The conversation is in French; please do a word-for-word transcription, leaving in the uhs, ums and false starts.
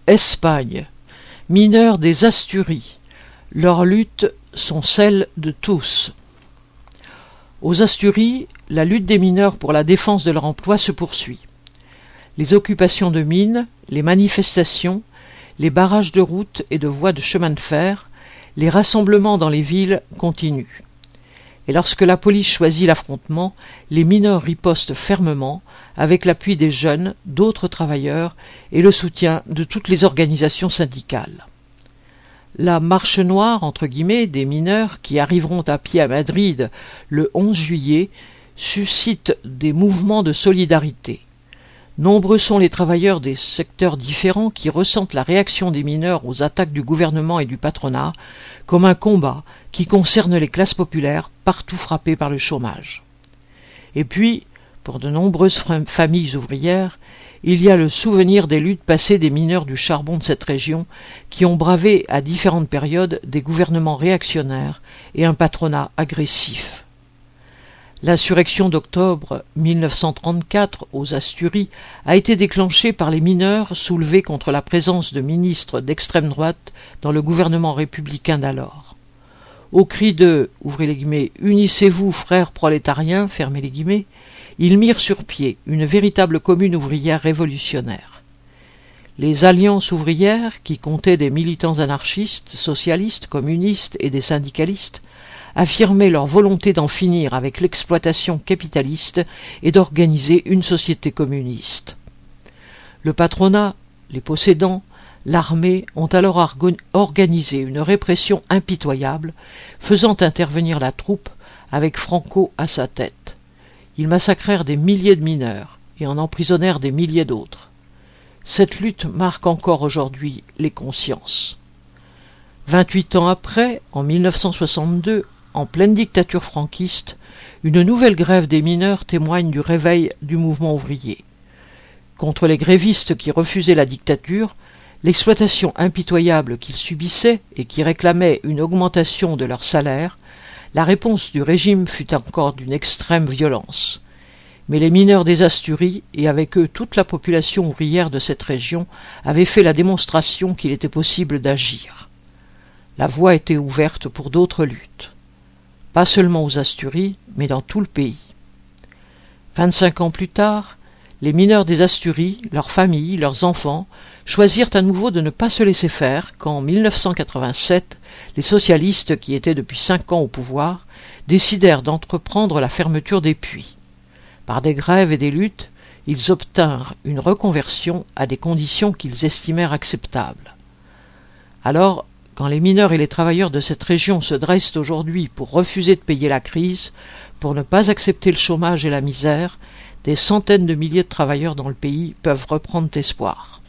Espagne. Mineurs des Asturies. Leurs luttes sont celles de tous. Aux Asturies, la lutte des mineurs pour la défense de leur emploi se poursuit. Les occupations de mines, les manifestations, les barrages de routes et de voies de chemin de fer, les rassemblements dans les villes continuent. Et lorsque la police choisit l'affrontement, les mineurs ripostent fermement, avec l'appui des jeunes, d'autres travailleurs et le soutien de toutes les organisations syndicales. La marche noire, entre guillemets, des mineurs qui arriveront à pied à Madrid le onze juillet suscite des mouvements de solidarité. Nombreux sont les travailleurs des secteurs différents qui ressentent la réaction des mineurs aux attaques du gouvernement et du patronat comme un combat qui concerne les classes populaires partout frappées par le chômage. Et puis, pour de nombreuses familles ouvrières, il y a le souvenir des luttes passées des mineurs du charbon de cette région qui ont bravé à différentes périodes des gouvernements réactionnaires et un patronat agressif. L'insurrection d'octobre mille neuf cent trente-quatre aux Asturies a été déclenchée par les mineurs soulevés contre la présence de ministres d'extrême droite dans le gouvernement républicain d'alors. Au cri de « ouvrez les guillemets, unissez-vous, frères prolétariens » fermez les guillemets, ils mirent sur pied une véritable commune ouvrière révolutionnaire. Les alliances ouvrières, qui comptaient des militants anarchistes, socialistes, communistes et des syndicalistes, affirmaient leur volonté d'en finir avec l'exploitation capitaliste et d'organiser une société communiste. Le patronat, les possédants, l'armée ont alors organisé une répression impitoyable, faisant intervenir la troupe avec Franco à sa tête. Ils massacrèrent des milliers de mineurs et en emprisonnèrent des milliers d'autres. Cette lutte marque encore aujourd'hui les consciences. Vingt-huit ans après, en mille neuf cent soixante-deux, en pleine dictature franquiste, une nouvelle grève des mineurs témoigne du réveil du mouvement ouvrier. Contre les grévistes qui refusaient la dictature, l'exploitation impitoyable qu'ils subissaient et qui réclamaient une augmentation de leur salaire, la réponse du régime fut encore d'une extrême violence. Mais les mineurs des Asturies, et avec eux toute la population ouvrière de cette région, avaient fait la démonstration qu'il était possible d'agir. La voie était ouverte pour d'autres luttes. Pas seulement aux Asturies, mais dans tout le pays. Vingt-cinq ans plus tard, les mineurs des Asturies, leurs familles, leurs enfants, choisirent à nouveau de ne pas se laisser faire quand, en mille neuf cent quatre-vingt-sept, les socialistes, qui étaient depuis cinq ans au pouvoir, décidèrent d'entreprendre la fermeture des puits. Par des grèves et des luttes, ils obtinrent une reconversion à des conditions qu'ils estimèrent acceptables. Alors, quand les mineurs et les travailleurs de cette région se dressent aujourd'hui pour refuser de payer la crise, pour ne pas accepter le chômage et la misère, des centaines de milliers de travailleurs dans le pays peuvent reprendre espoir.